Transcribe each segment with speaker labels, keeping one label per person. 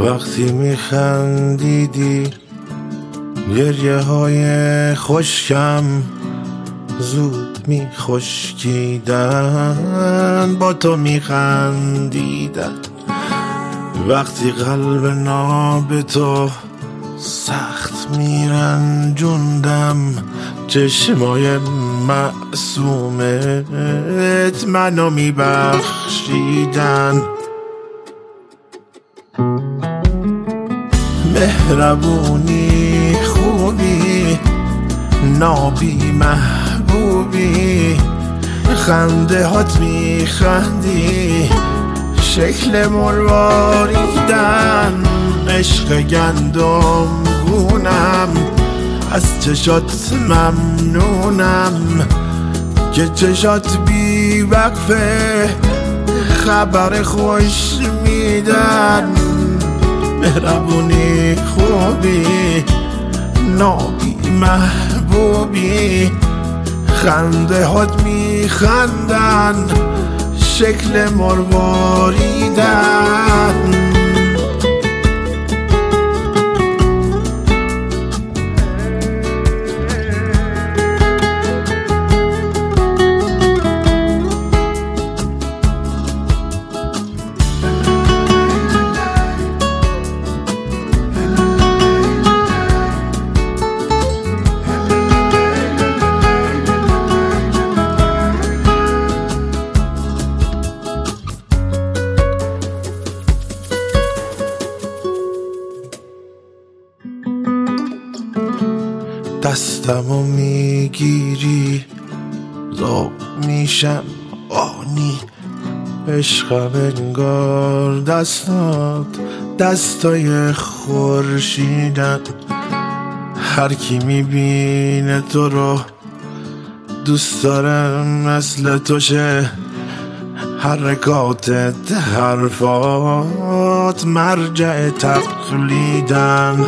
Speaker 1: وقتی میخندیدی گریه های خشکم زود میخشکیدن، با تو میخندیدن. وقتی قلب ناب تو سخت میرنجوندم، چشمای معصومت منو میبخشیدن. مهربونی خوبی نابی محبوبی، خنده هات میخندی شکل مرواریدن. عشق گندم گونم از چشات ممنونم که چشات بی وقفه خبر خوش میدن. مهربونی خوبی نابی محبوبی، خنده هات میخندن شکل مرواریدن. دستمو میگیری ذوق میشم آنی، عشقم انگار دستات دستای خورشیدن. هر کی میبینه تو رو دوست داره مثل تو شه، حرکاتت حرفات مرجع تقلیدن.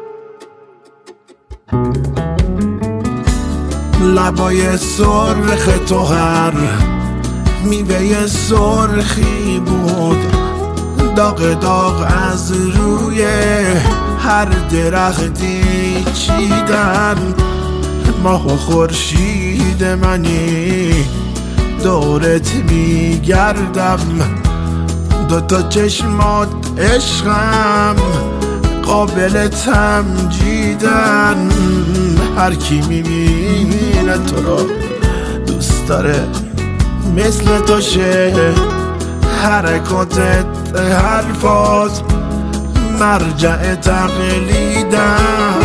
Speaker 1: لبای سرخ تو هر میوه سرخی بود، داغ داغ از روی هر درختی چیدن. ماه و خورشید منی دورت میگردم، دوتا چشمات عشقم قابل تمجیدن. هر کی میبینه تو رو دوست داره مثل تو شه، حرکاتت حرفات مرجع تقلیدن.